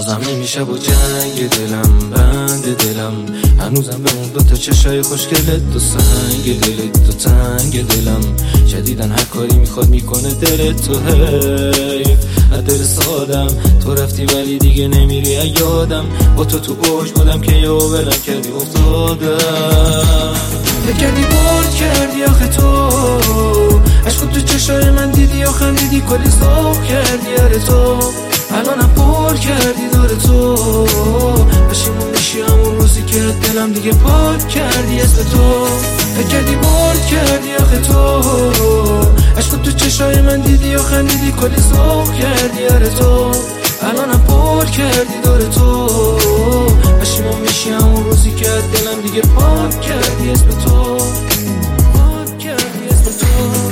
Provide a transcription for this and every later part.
بازم نمیشه با جنگ دلم، بند دلم هنوزم به اون دوتا چشای خوشگلت، تو سنگ دلت، تو تنگ دلم جدیدن هر کاری میخواد میکنه دلت. تو حیف دل سادم، تو رفتی ولی دیگه نمیری یادم، با تو اوج بودم که یه ولم کردی افتادم. بکردی برد کردی آخه تو عشق تو چشای من دیدی و خندیدی، کلی ذوق کردی آره تو الانم پر کردی داره تو. پشیمون میشی همون روزی که دلم دیگه پاک کردی اسم تو. بکردی برد کردی آخه تو عشق تو چشای من دیدی و خندیدی، کلی ذوق کردی آره تو الانم پر کردی داره تو. پشیمون میشی همون روزی که دلم دیگه پاک کردی اسم تو، پاک کردی اسم تو.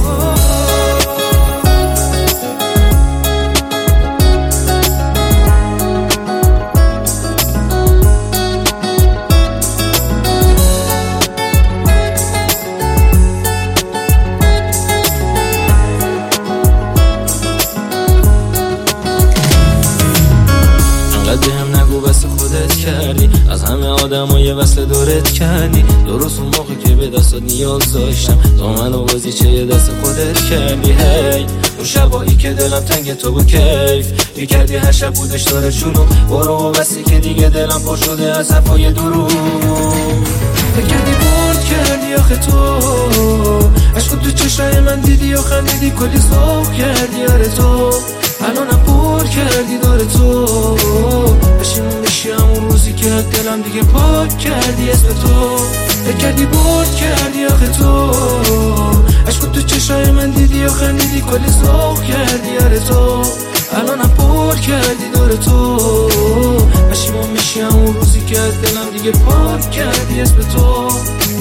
بهم نگو بس خودت کردی، از همه آدم یه وصل دورت کردی. درست اون موقع که به دستات نیاز داشتم، دامنو بازی چه یه دست خودت کردی. هی اون شبایی که دلم تنگ تو بود کیف میکردی، هر شب بودش داره شلوغ. برو بسی که دیگه دلم پر شده از حرفای دروغ. بکردی برد کردی آخه تو عشق تو چشای من دیدی و خندیدی، کلی ذوق کردی آره تو الانم پر کردی داره تو. پشیمون میشی همون روزی که دلم دیگه پاک کردی اسم تو. بکردی برد کردی آخه تو عشق تو چشای من دیدی و خندیدی، کلی ذوق کردی آره تو الانم پر کردی داره تو. پشیمون میشی همون روزی که دلم دیگه پاک کردی اسم تو.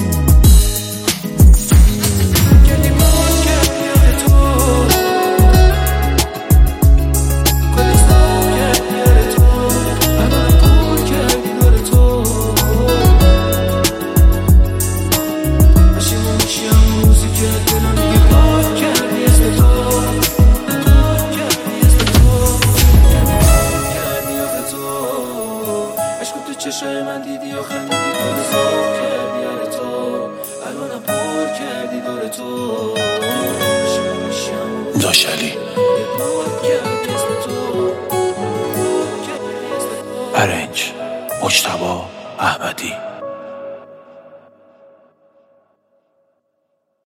چشای من دیدی و خندیدی، کلی ذوق کردی آره تو الانم پر کردی داره تو. داشلی ارنج مجتبی احمدی.